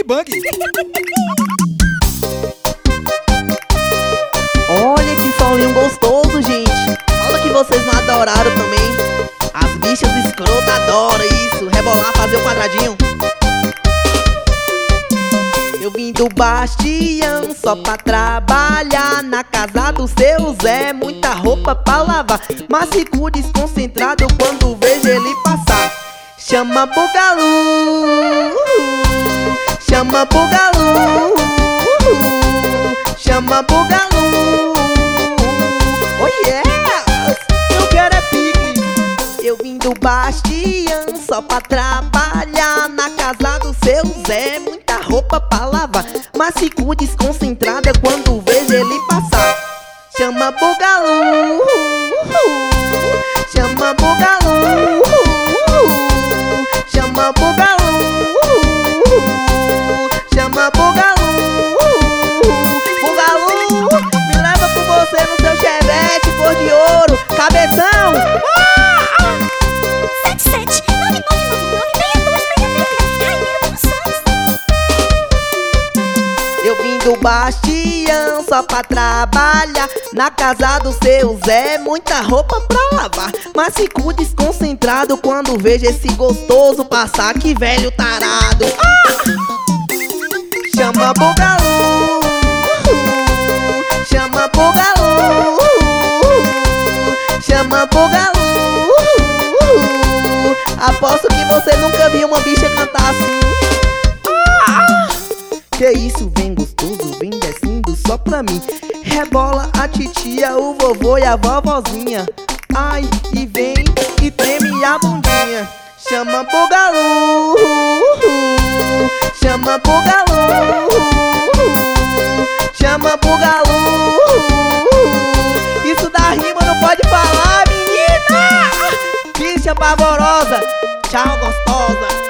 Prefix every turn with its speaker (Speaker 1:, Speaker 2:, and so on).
Speaker 1: bang.
Speaker 2: Olha que solinho gostoso, gente. Fala que vocês não adoraram também. As bichas escrotas adoram isso. Rebolar, fazer o quadradinho. Eu vim do Bastião só pra trabalhar na casa do seu Zé. Muita roupa pra lavar, mas fico desconcentrado quando vejo ele passar. Chama Bugalu, chama Bugalu, chama Bugalu. Oh yes, eu quero é pique. Eu vim do Bastião só pra trabalhar na casa do seu Zé. Muita roupa pra lavar, mas fico desconcentrada quando vejo ele passar. Chama Bugalu, chama Bugalu, chama Bugalu, chama Bugalu. Bugalu, me leva com você no seu chevette cor de ouro, cabeção.
Speaker 3: 7799996266.
Speaker 2: Eu vim do Bastião só pra trabalhar na casa do seu Zé. Muita roupa pra lavar, mas fico desconcentrado quando vejo esse gostoso passar. Que velho tarado. Chama Bugalu, chama Bugalu, chama Bugalu. Aposto que você nunca viu uma bicha cantar assim. Que isso, vem gostoso, vem descendo só pra mim. Rebola a titia, o vovô e a vovozinha. Ai, e vem e treme a bundinha. Chama Bugalu, chama Bugalu, chama Bugalu. Isso da rima não pode falar, menina. Bicha pavorosa, tchau gostosa.